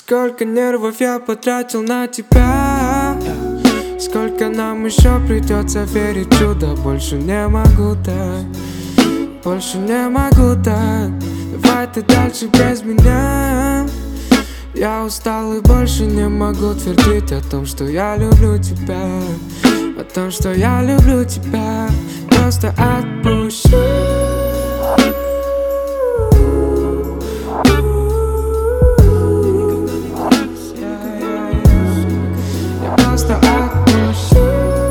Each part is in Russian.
Сколько нервов я потратил на тебя, сколько нам еще придется верить в чудо. Больше не могу так, больше не могу так. Давай ты дальше без меня. Я устал и больше не могу твердить о том, что я люблю тебя, о том, что я люблю тебя. Просто отпущу. Я просто отпущу.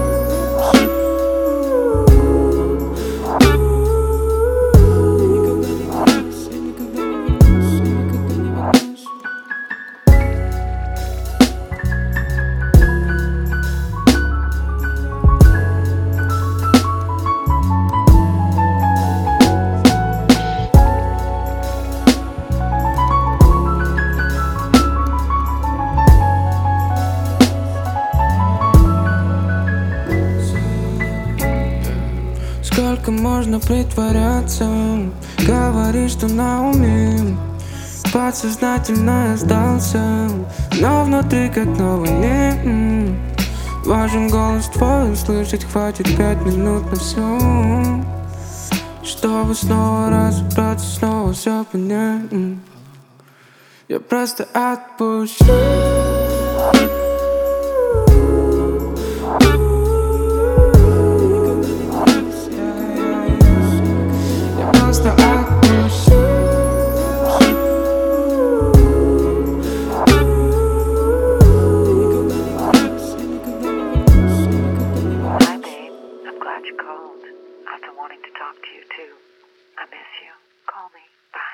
Сколько можно притворяться? Говоришь, что на уме. Подсознательно я сдался, но внутри как новый день. Важен голос твой, услышать хватит 5 минут на все, чтобы снова разобраться, снова все понять. Я просто отпущу. Glad you called. I've been wanting to talk to you too. I miss you. Call me. Bye.